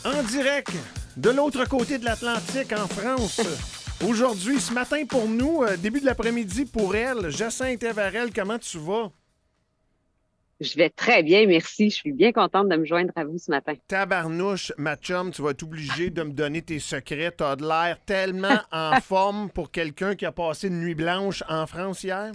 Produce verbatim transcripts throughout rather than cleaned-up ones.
En direct de l'autre côté de l'Atlantique, en France. Aujourd'hui, ce matin pour nous, euh, début de l'après-midi pour elle, Jacinthe Evarel, comment tu vas? Je vais très bien, merci. Je suis bien contente de me joindre à vous ce matin. Tabarnouche, ma chum, tu vas être obligé de me donner tes secrets. T'as de l'air tellement en forme pour quelqu'un qui a passé une nuit blanche en France hier.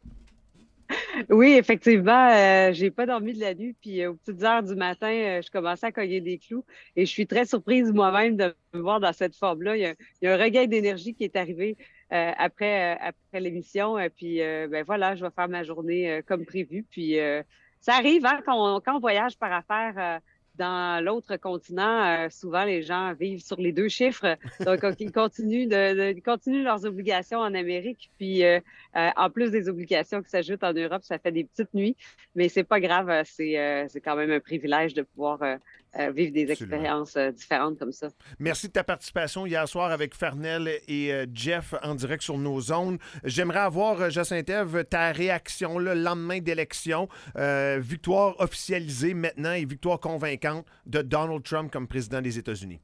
Oui, effectivement, euh, j'ai pas dormi de la nuit, puis euh, aux petites heures du matin, euh, je commençais à cogner des clous et je suis très surprise moi-même de me voir dans cette forme-là. Il y a, il y a un regain d'énergie qui est arrivé euh, après, euh, après l'émission, et puis euh, ben voilà, je vais faire ma journée euh, comme prévu. Puis euh, ça arrive, hein, quand on, quand on voyage par affaires euh, dans l'autre continent, euh, souvent les gens vivent sur les deux chiffres, donc ils continuent de, de- ils continuent leurs obligations en Amérique, puis euh, euh, en plus des obligations qui s'ajoutent en Europe, ça fait des petites nuits, mais c'est pas grave, euh, c'est euh, c'est quand même un privilège de pouvoir euh, euh, vivre des Absolument. expériences euh, différentes comme ça. Merci de ta participation hier soir avec Farnell et euh, Jeff en direct sur nos zones. J'aimerais avoir, euh, Jacinthe Ève, ta réaction le lendemain d'élection. Euh, victoire officialisée maintenant et victoire convaincante de Donald Trump comme président des États-Unis.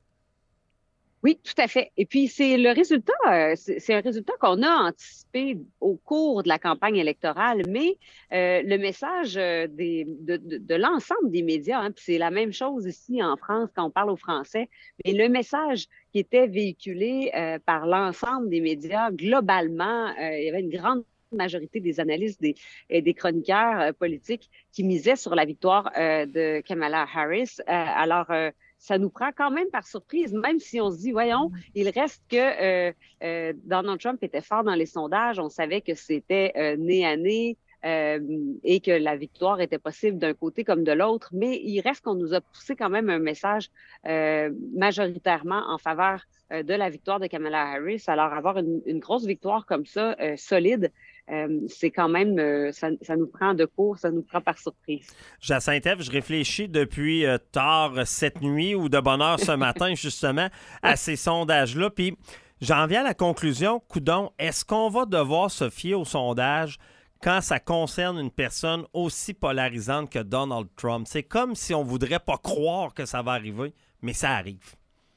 Oui, tout à fait. Et puis, c'est le résultat, euh, c'est c'est un résultat qu'on a anticipé au cours de la campagne électorale, mais euh, le message euh, des, de, de, de l'ensemble des médias, hein, puis c'est la même chose ici en France quand on parle aux Français, mais le message qui était véhiculé euh, par l'ensemble des médias, globalement, euh, il y avait une grande majorité des analystes, des, et des chroniqueurs euh, politiques qui misaient sur la victoire euh, de Kamala Harris. Euh, alors, euh, ça nous prend quand même par surprise, même si on se dit, voyons, il reste que euh, euh, Donald Trump était fort dans les sondages, on savait que c'était euh, nez à nez euh, et que la victoire était possible d'un côté comme de l'autre, mais il reste qu'on nous a poussé quand même un message euh, majoritairement en faveur euh, de la victoire de Kamala Harris. Alors, avoir une, une grosse victoire comme ça, euh, solide, euh, c'est quand même, euh, ça, ça nous prend de court, ça nous prend par surprise. Jacinthe Ève, je réfléchis depuis euh, tard cette nuit ou de bonne heure ce matin, justement, à ces sondages-là. Puis j'en viens à la conclusion, coudon, est-ce qu'on va devoir se fier aux sondages quand ça concerne une personne aussi polarisante que Donald Trump? C'est comme si on voudrait pas croire que ça va arriver, mais ça arrive.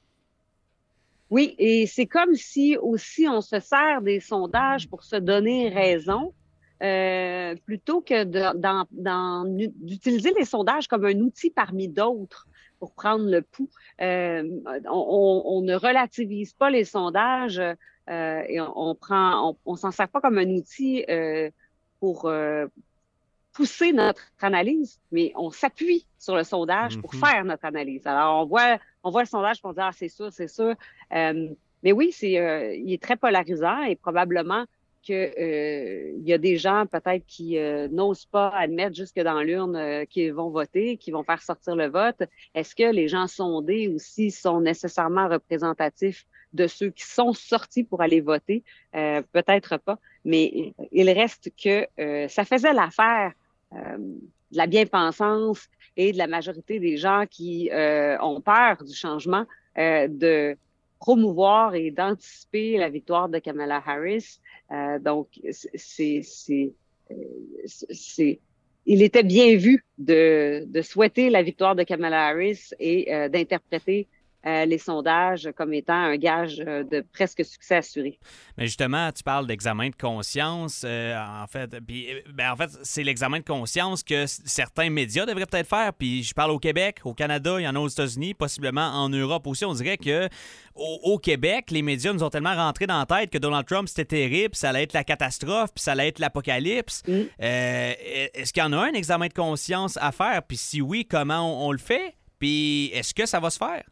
Oui, et c'est comme si aussi on se sert des sondages pour se donner raison, euh, plutôt que de- d'en- d'en- d'utiliser les sondages comme un outil parmi d'autres pour prendre le pouls. Euh, on, on- on ne relativise pas les sondages euh, et on, on prend, on, on s'en sert pas comme un outil euh, pour euh, pousser notre analyse, mais on s'appuie sur le sondage pour Mhm. faire notre analyse. Alors, on voit, on voit le sondage pour dire, ah, c'est sûr, c'est sûr. Euh, mais oui, c'est, euh, il est très polarisant et probablement que, euh, il y a des gens peut-être qui euh, n'osent pas admettre jusque dans l'urne euh, qu'ils vont voter, qui vont faire sortir le vote. Est-ce que les gens sondés aussi sont nécessairement représentatifs de ceux qui sont sortis pour aller voter? Euh, peut-être pas, mais il reste que euh, ça faisait l'affaire euh, de la bien-pensance et de la majorité des gens qui euh, ont peur du changement, euh, de promouvoir et d'anticiper la victoire de Kamala Harris. Euh, donc, c'est, c'est, euh, c'est, il était bien vu de, de souhaiter la victoire de Kamala Harris et euh, d'interpréter euh, les sondages comme étant un gage euh, de presque succès assuré. Mais justement, tu parles d'examen de conscience. euh, en fait, puis, ben, en fait, c'est l'examen de conscience que c- certains médias devraient peut-être faire. Puis je parle au Québec, au Canada, il y en a aux États-Unis, possiblement en Europe aussi. On dirait que au, au Québec, les médias nous ont tellement rentré dans la tête que Donald Trump, c'était terrible, ça allait être la catastrophe, puis ça allait être l'apocalypse. Mm. Euh, est-ce qu'il y en a un examen de conscience à faire? Puis si oui, comment on, on le fait? Puis est-ce que ça va se faire?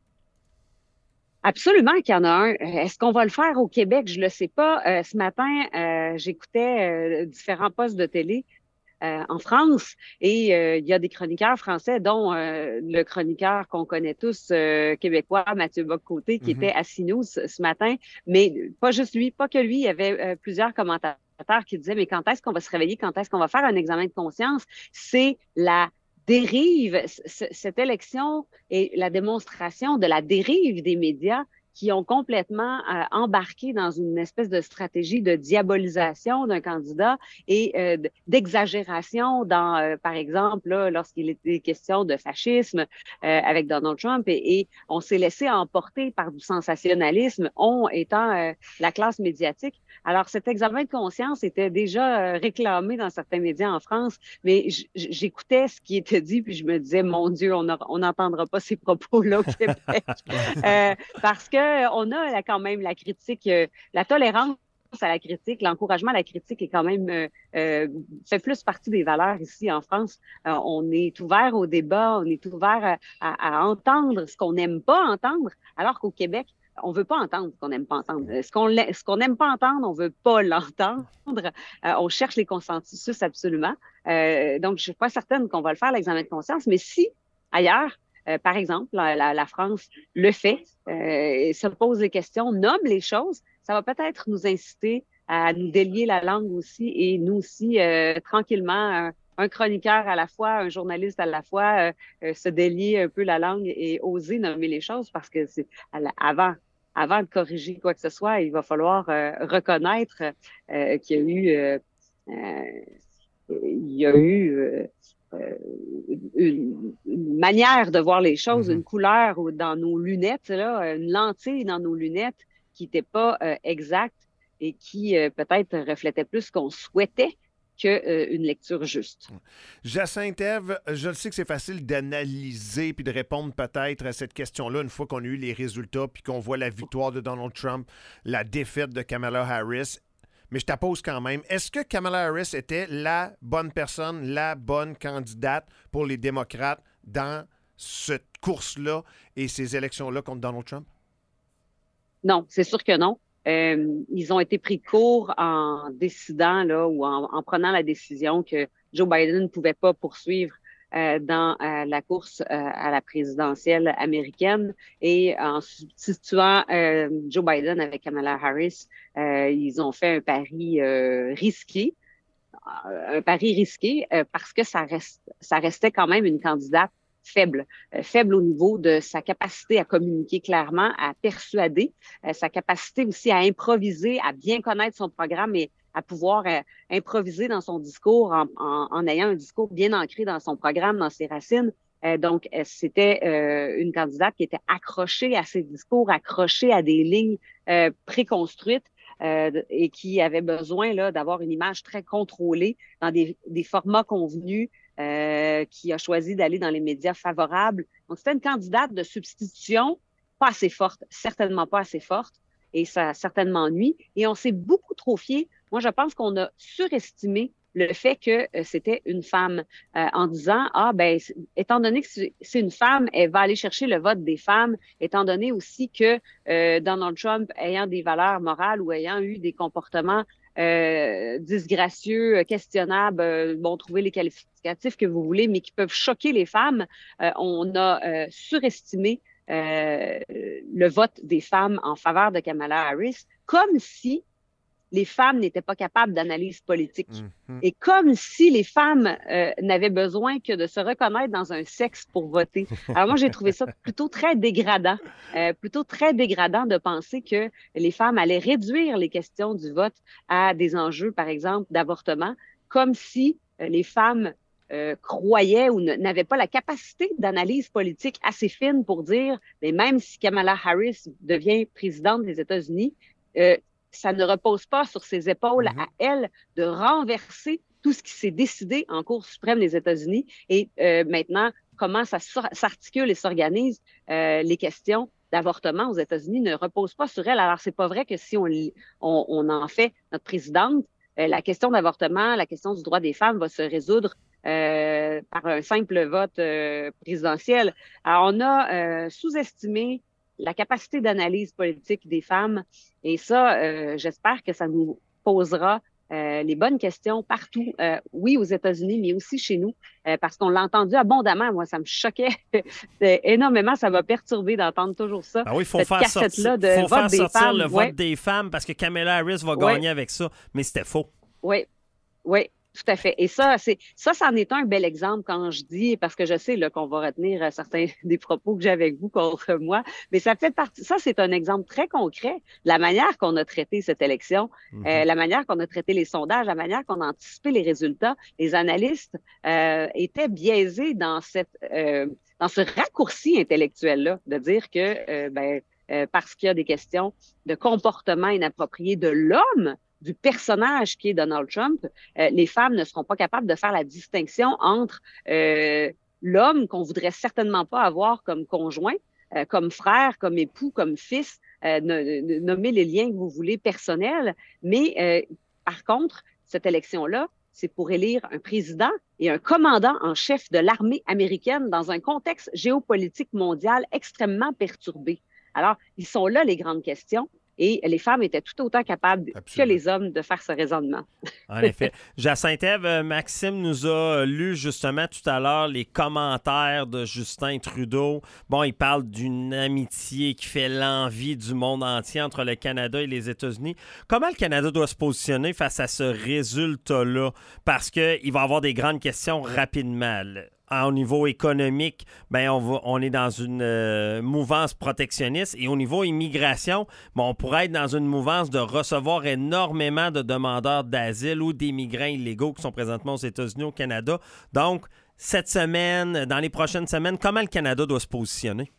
Absolument qu'il y en a un. Euh, Est-ce qu'on va le faire au Québec? Je le sais pas. Euh, ce matin, euh, j'écoutais euh, différents postes de télé euh, en France et euh, il y a des chroniqueurs français, dont euh, le chroniqueur qu'on connaît tous, euh, québécois, Mathieu Bock-Côté, qui Mhm. était à CNews ce, ce matin. Mais pas juste lui, pas que lui, il y avait euh, plusieurs commentateurs qui disaient, mais quand est-ce qu'on va se réveiller? Quand est-ce qu'on va faire un examen de conscience? C'est la dérive, c- cette élection est la démonstration de la dérive des médias qui ont complètement euh, embarqué dans une espèce de stratégie de diabolisation d'un candidat et euh, d'exagération dans, euh, par exemple, là, lorsqu'il était question de fascisme euh, avec Donald Trump, et, et on s'est laissé emporter par du sensationnalisme, on étant euh, la classe médiatique. Alors, cet examen de conscience était déjà euh, réclamé dans certains médias en France, mais j'écoutais ce qui était dit, puis je me disais, mon Dieu, on n'entendra pas ces propos-là au Québec. euh, parce que on a là, quand même la critique, euh, la tolérance à la critique, l'encouragement à la critique est quand même euh, euh, fait plus partie des valeurs ici en France. Euh, on est ouvert au débat, on est ouvert à, à, à entendre ce qu'on n'aime pas entendre, alors qu'au Québec, on veut pas entendre ce qu'on n'aime pas entendre. Ce qu'on ce qu'on n'aime pas entendre, on veut pas l'entendre. Euh, on cherche les consensus absolument. Euh, donc, je suis pas certaine qu'on va le faire, l'examen de conscience, mais si ailleurs, Euh, par exemple, la, la, la France le fait, euh, se pose les questions, nomme les choses, ça va peut-être nous inciter à nous délier la langue aussi et nous aussi, euh, tranquillement, un, un chroniqueur à la fois, un journaliste à la fois, euh, euh, se délier un peu la langue et oser nommer les choses parce que c'est avant, avant de corriger quoi que ce soit, il va falloir euh, reconnaître euh, qu'il y a eu, euh, euh, il y a eu euh, Euh, une, une manière de voir les choses, mm-hmm. une couleur dans nos lunettes, là, une lentille dans nos lunettes qui n'était pas euh, exacte et qui euh, peut-être reflétait plus ce qu'on souhaitait qu'une euh, lecture juste. Jacinthe Ève, je le sais que c'est facile d'analyser puis de répondre peut-être à cette question-là une fois qu'on a eu les résultats puis qu'on voit la victoire de Donald Trump, la défaite de Kamala Harris. Mais je t'appose quand même. Est-ce que Kamala Harris était la bonne personne, la bonne candidate pour les démocrates dans cette course-là et ces élections-là contre Donald Trump? Non, c'est sûr que non. Euh, ils ont été pris de court en décidant là, ou en, en prenant la décision que Joe Biden ne pouvait pas poursuivre Euh, dans euh, la course euh, à la présidentielle américaine et en substituant euh, Joe Biden avec Kamala Harris, euh, ils ont fait un pari euh, risqué, euh, un pari risqué euh, parce que ça reste, ça restait quand même une candidate faible, euh, faible au niveau de sa capacité à communiquer clairement, à persuader, euh, sa capacité aussi à improviser, à bien connaître son programme et à pouvoir euh, improviser dans son discours en, en, en ayant un discours bien ancré dans son programme, dans ses racines. Euh, donc, euh, c'était euh, une candidate qui était accrochée à ses discours, accrochée à des lignes euh, préconstruites euh, et qui avait besoin là d'avoir une image très contrôlée dans des, des formats convenus, euh, qui a choisi d'aller dans les médias favorables. Donc, c'était une candidate de substitution pas assez forte, certainement pas assez forte, et ça a certainement nuit. Et on s'est beaucoup trop fié. Moi, je pense qu'on a surestimé le fait que euh, c'était une femme euh, en disant, ah, ben, étant donné que c'est une femme, elle va aller chercher le vote des femmes, étant donné aussi que euh, Donald Trump, ayant des valeurs morales ou ayant eu des comportements euh, disgracieux, questionnables, euh, bon, trouvez les qualificatifs que vous voulez, mais qui peuvent choquer les femmes, euh, on a euh, surestimé euh, le vote des femmes en faveur de Kamala Harris, comme si les femmes n'étaient pas capables d'analyse politique. Mm-hmm. Et comme si les femmes euh, n'avaient besoin que de se reconnaître dans un sexe pour voter. Alors moi, j'ai trouvé ça plutôt très dégradant, euh, plutôt très dégradant de penser que les femmes allaient réduire les questions du vote à des enjeux, par exemple, d'avortement, comme si euh, les femmes euh, croyaient ou n'avaient pas la capacité d'analyse politique assez fine pour dire, mais même si Kamala Harris devient présidente des États-Unis, euh, ça ne repose pas sur ses épaules mm-hmm. à elle de renverser tout ce qui s'est décidé en Cour suprême des États-Unis. Et euh, maintenant, comment ça s'articule et s'organise, euh, les questions d'avortement aux États-Unis ne reposent pas sur elle. Alors, c'est pas vrai que si on, on, on en fait notre présidente, euh, la question d'avortement, la question du droit des femmes va se résoudre euh, par un simple vote euh, présidentiel. Alors, on a euh, sous-estimé la capacité d'analyse politique des femmes. Et ça, euh, j'espère que ça nous posera euh, les bonnes questions partout, euh, oui, aux États-Unis, mais aussi chez nous, euh, parce qu'on l'a entendu abondamment. Moi, ça me choquait énormément. Ça m'a perturbé d'entendre toujours ça. Ben oui, il faut faire sortir, de faut vote faire des sortir femmes. le ouais. vote des femmes parce que Kamala Harris va ouais. gagner avec ça. Mais c'était faux. Oui, oui. Tout à fait. Et ça, c'est ça, c'en est un bel exemple quand je dis, parce que je sais là, qu'on va retenir euh, certains des propos que j'ai avec vous contre moi, mais ça fait partie, ça, c'est un exemple très concret de la manière qu'on a traité cette élection, Mhm. euh, la manière qu'on a traité les sondages, la manière qu'on a anticipé les résultats. Les analystes euh, étaient biaisés dans cette euh, dans ce raccourci intellectuel-là, de dire que euh, ben, euh, parce qu'il y a des questions de comportement inapproprié de l'homme, du personnage qui est Donald Trump, euh, les femmes ne seront pas capables de faire la distinction entre euh, l'homme qu'on voudrait certainement pas avoir comme conjoint, euh, comme frère, comme époux, comme fils, euh, nommez les liens que vous voulez personnels. Mais euh, par contre, cette élection-là, c'est pour élire un président et un commandant en chef de l'armée américaine dans un contexte géopolitique mondial extrêmement perturbé. Alors, ils sont là les grandes questions. Et les femmes étaient tout autant capables Absolument. que les hommes de faire ce raisonnement. En effet. Jacinthe-Ève, Maxime nous a lu justement tout à l'heure les commentaires de Justin Trudeau. Bon, il parle d'une amitié qui fait l'envie du monde entier entre le Canada et les États-Unis. Comment le Canada doit se positionner face à ce résultat-là? Parce qu'il va y avoir des grandes questions rapidement. Au niveau économique, ben on, va, on est dans une euh, mouvance protectionniste et au niveau immigration, ben on pourrait être dans une mouvance de recevoir énormément de demandeurs d'asile ou d'immigrants illégaux qui sont présentement aux États-Unis, au Canada. Donc, cette semaine, dans les prochaines semaines, comment le Canada doit se positionner?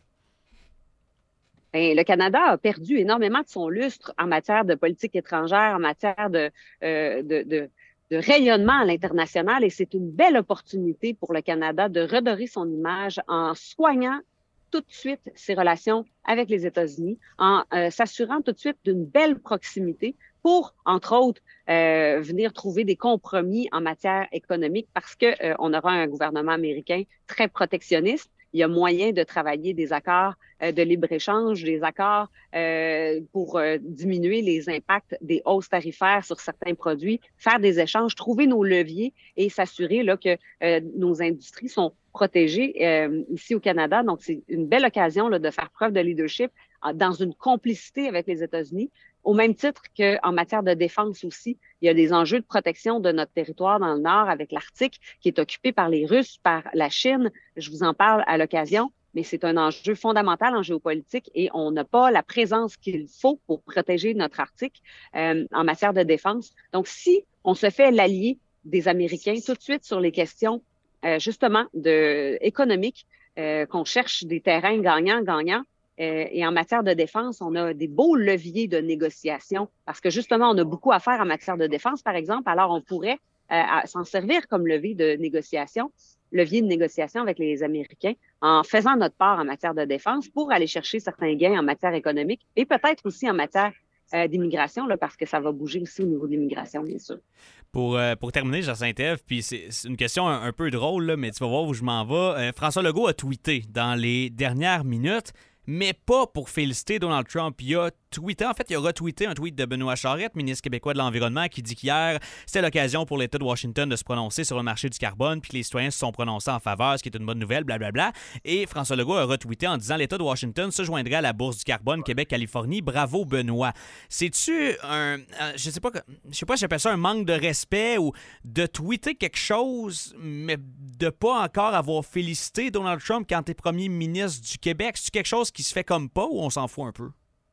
Bien, le Canada a perdu énormément de son lustre en matière de politique étrangère, en matière de... Euh, de, de de rayonnement à l'international et c'est une belle opportunité pour le Canada de redorer son image en soignant tout de suite ses relations avec les États-Unis, en euh, s'assurant tout de suite d'une belle proximité pour, entre autres, euh, venir trouver des compromis en matière économique parce que euh, on aura un gouvernement américain très protectionniste. Il y a moyen de travailler des accords euh, de libre-échange, des accords euh, pour euh, diminuer les impacts des hausses tarifaires sur certains produits, faire des échanges, trouver nos leviers et s'assurer là, que euh, nos industries sont protégées euh, ici au Canada. Donc, c'est une belle occasion là, de faire preuve de leadership dans une complicité avec les États-Unis. Au même titre qu'en matière de défense aussi, il y a des enjeux de protection de notre territoire dans le Nord avec l'Arctique qui est occupé par les Russes, par la Chine. Je vous en parle à l'occasion, mais c'est un enjeu fondamental en géopolitique et on n'a pas la présence qu'il faut pour protéger notre Arctique euh, en matière de défense. Donc, si on se fait l'allié des Américains tout de suite sur les questions euh, justement de, économiques, euh, qu'on cherche des terrains gagnants-gagnants, Euh, et en matière de défense, on a des beaux leviers de négociation parce que justement, on a beaucoup à faire en matière de défense, par exemple. Alors, on pourrait euh, s'en servir comme levier de négociation, levier de négociation avec les Américains en faisant notre part en matière de défense pour aller chercher certains gains en matière économique et peut-être aussi en matière euh, d'immigration, là, parce que ça va bouger aussi au niveau d'immigration, bien sûr. Pour, euh, pour terminer, Jacinthe-Ève, puis c'est, c'est une question un, un peu drôle, là, mais tu vas voir où je m'en vais. Euh, François Legault a tweeté dans les dernières minutes, mais pas pour féliciter Donald Trump. Il a tweeté, en fait, il a retweeté un tweet de Benoît Charette, ministre québécois de l'Environnement, qui dit qu'hier, c'était l'occasion pour l'État de Washington de se prononcer sur le marché du carbone, puis que les citoyens se sont prononcés en faveur, ce qui est une bonne nouvelle, blablabla. Et François Legault a retweeté en disant « L'État de Washington se joindrait à la bourse du carbone Québec-Californie. Bravo, Benoît. » C'est-tu un... Je sais pas, je sais pas si j'appelle ça un manque de respect ou de tweeter quelque chose, mais de pas encore avoir félicité Donald Trump quand t'es premier ministre du Québec? C'est-tu quelque chose qui se fait comme pas ou on s'en fout un peu?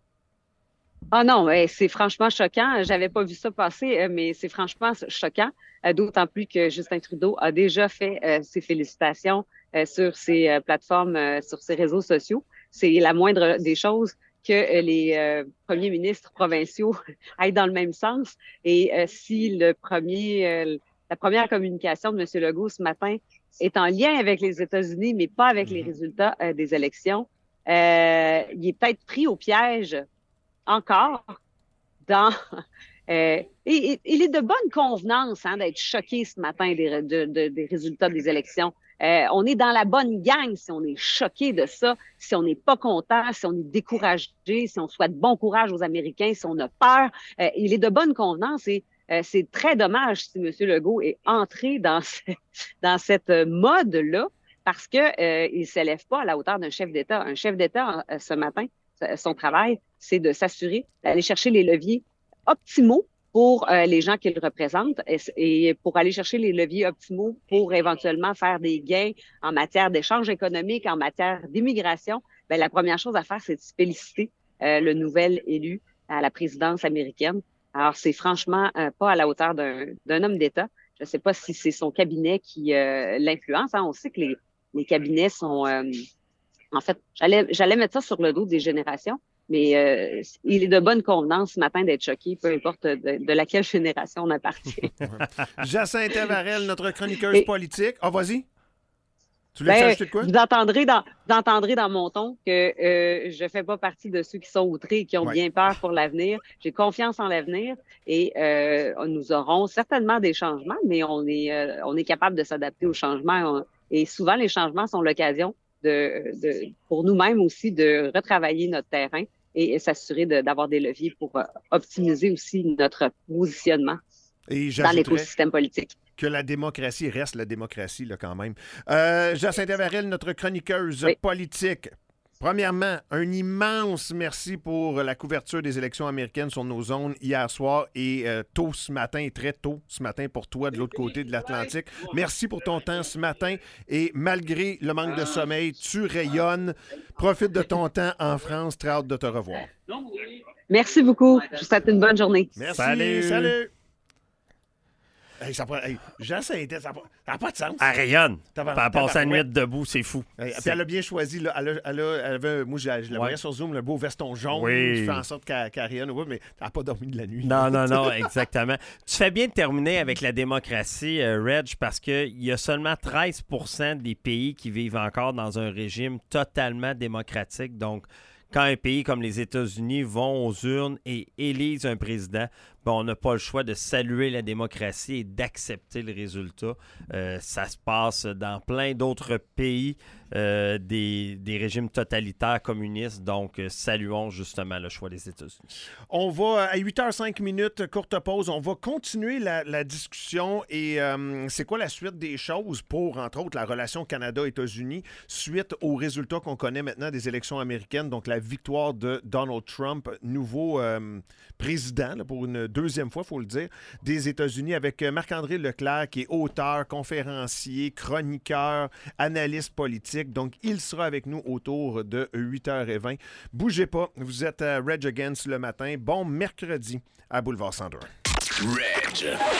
Ah non, c'est franchement choquant. J'avais pas vu ça passer, mais c'est franchement choquant, d'autant plus que Justin Trudeau a déjà fait euh, ses félicitations euh, sur ses euh, plateformes, euh, sur ses réseaux sociaux. C'est la moindre des choses que euh, les euh, premiers ministres provinciaux aillent dans le même sens. Et euh, si le premier, euh, la première communication de M. Legault ce matin est en lien avec les États-Unis, mais pas avec les résultats euh, des élections, euh, il est peut-être pris au piège encore dans... Euh, et, et, il est de bonne convenance hein, d'être choqué ce matin des, de, de, des résultats des élections. Euh, on est dans la bonne gang si on est choqué de ça, si on n'est pas content, si on est découragé, si on souhaite bon courage aux Américains, si on a peur. Euh, il est de bonne convenance et euh, c'est très dommage si M. Legault est entré dans, ce, dans cette mode-là parce qu'il euh, ne s'élève pas à la hauteur d'un chef d'État. Un chef d'État, euh, ce matin, son travail, c'est de s'assurer d'aller chercher les leviers optimaux pour euh, les gens qu'ils représentent et, et pour aller chercher les leviers optimaux pour éventuellement faire des gains en matière d'échange économique, en matière d'immigration, bien, la première chose à faire, c'est de féliciter euh, le nouvel élu à la présidence américaine. Alors, c'est franchement euh, pas à la hauteur d'un, d'un homme d'État. Je ne sais pas si c'est son cabinet qui euh, l'influence. Hein. On sait que les, les cabinets sont... Euh, en fait, j'allais, j'allais mettre ça sur le dos des générations, mais euh, il est de bonne convenance ce matin d'être choqué, peu importe de, de laquelle génération on appartient. Jacinthe Varel, notre chroniqueuse Et, politique. Ah, vas-y. Tu voulais ben, ajouter de quoi? vous entendrez dans, vous entendrez dans mon ton que euh, je fais pas partie de ceux qui sont outrés et qui ont Ouais. bien peur pour l'avenir. J'ai confiance en l'avenir et euh, nous aurons certainement des changements, mais on est, euh, on est capable de s'adapter aux changements. On- et souvent, les changements sont l'occasion de, de, pour nous-mêmes aussi de retravailler notre terrain et, et s'assurer de, d'avoir des leviers pour euh, optimiser aussi notre positionnement Et dans j'ajouterais l'écosystème politique. que la démocratie reste la démocratie, là, quand même. Euh, Jacinthe Varel, notre chroniqueuse Oui. politique. Premièrement, un immense merci pour la couverture des élections américaines sur nos ondes hier soir et euh, tôt ce matin, très tôt ce matin pour toi de l'autre côté de l'Atlantique. Merci pour ton temps ce matin et malgré le manque de sommeil, tu rayonnes. Profite de ton temps en France. Très hâte de te revoir. Merci beaucoup. Je vous souhaite une bonne journée. Merci. Salut. Salut. Hey, ça n'a hey, Jacinthe, ça n'a pas de sens. Elle rayonne. Tabar- Elle passe la nuit tabarouette. debout, c'est fou. Hey, C'est- puis elle a bien choisi. Là, elle, a, elle, a, elle avait, moi, je, la- je la Ouais. voyais sur Zoom, le beau veston jaune Oui. qui fait en sorte qu'elle, qu'elle rayonne. Ouais, mais elle n'a pas dormi de la nuit. Non, non, non, exactement. Tu fais bien de terminer avec la démocratie, euh, Reg, parce qu'il y a seulement treize pour cent des pays qui vivent encore dans un régime totalement démocratique. Donc, quand un pays comme les États-Unis vont aux urnes et élisent un président, ben, on n'a pas le choix de saluer la démocratie et d'accepter le résultat. Euh, ça se passe dans plein d'autres pays, euh, des, des régimes totalitaires communistes. Donc, euh, saluons justement le choix des États-Unis. On va à huit heures cinq minutes, courte pause. On va continuer la, la discussion et euh, c'est quoi la suite des choses pour, entre autres, la relation Canada-États-Unis suite aux résultats qu'on connaît maintenant des élections américaines, donc la victoire de Donald Trump, nouveau euh, président, là, pour une deuxième fois, il faut le dire, des États-Unis avec Marc-André Leclerc qui est auteur, conférencier, chroniqueur, analyste politique. Donc, il sera avec nous autour de huit heures vingt. Bougez pas, vous êtes à Reg Against le matin. Bon mercredi à Boulevard cent deux. Reg